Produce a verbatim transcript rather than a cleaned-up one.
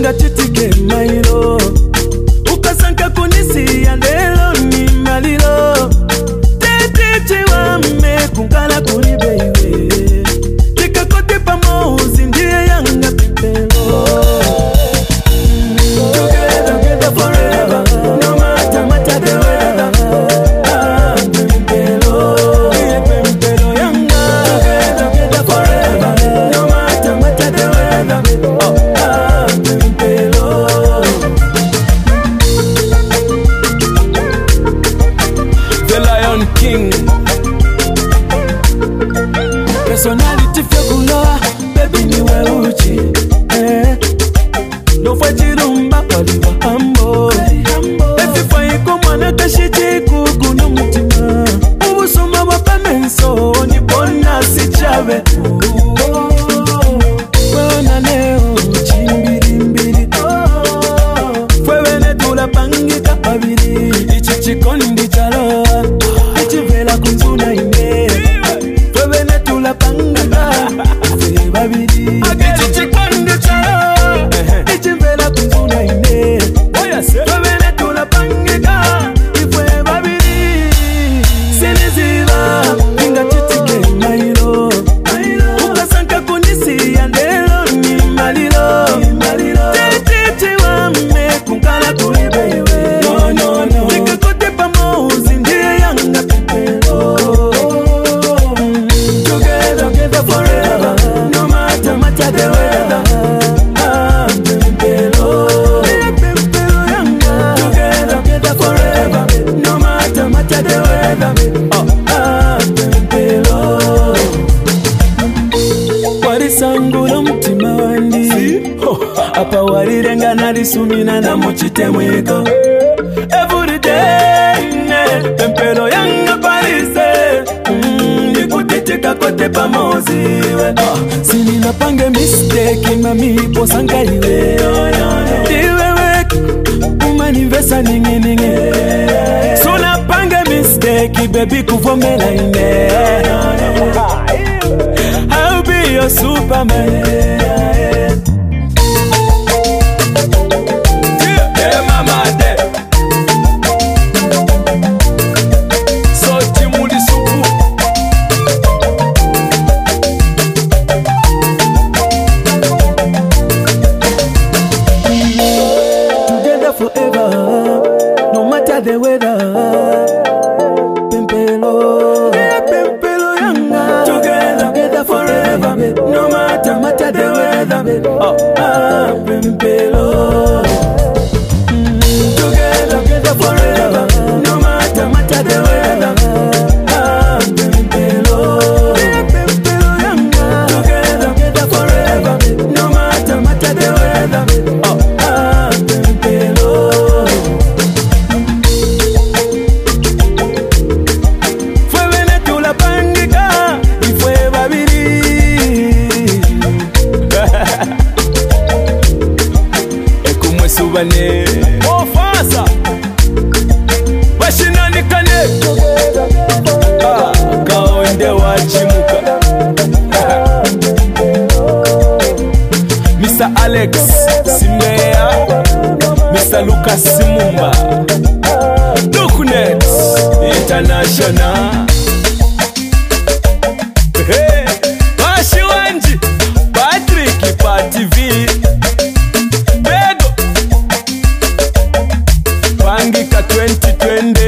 inga chitike mailo ukasanka kunisi yandelo ni malilo tete wame kungala kuni baby tika kote pamozi ndiye yanga pipelo together together forever no matter matter the weather ah pipelo pipelo yanga together together forever no matter matter the weather ah pipelo the Lion King personality fekuloa baby ni weuchi eh no fajirumba waliwa hambo efifa iko mwana kashiti kuguno mutima ubusuma wapamenso ni bona sichabe wana leo chimbirimbiri fwewene tula pangika pabiri ichi chikondi chaloa ichi vela kunzuna ine fwewene tula pangika fwe babiri ichi chikondi chaloa ichi vela kunzuna ine fwewene tula pangika fwe babiri siniziva inga chitike mailo ukasanka kunisi yandelo ni malilo tete wame kungala kuni baby no no no tika kote pamozi ndiye yanga pipelo together together forever no matter matter the weather ah pipelo pipelo yanga together together forever no matter matter the weather ah pipelo warisangulo mtima wandi apa warirenga narisumina na muchitemwiko every day ne pempelo yanga parise nikutitika kote pamoziwe sini napange mistake mami posanga iwe iwewe umanivesa ningi ningi so napange mistake baby kuvomela ine I'll be your Superman. Yeah, mama, de. So chimuli supu. Together forever, no matter the weather. Pempelo, yeah, pempelo yanga. Together, together forever, no matter matter the weather. Oh, ah, pempelo. Mm, together, together forever, no matter matter the weather. Ah, pempelo, yeah, pempelo yanga. Together, together forever, no matter matter the weather. Oh, ah, pempelo. Subane ofasa bashinani kane ah kaonde wachimuka Mister Alex Simea Mister Lucas Simumba Dukunet International hey Bashiwanji Patrick Pa T V Pangika twenty twenty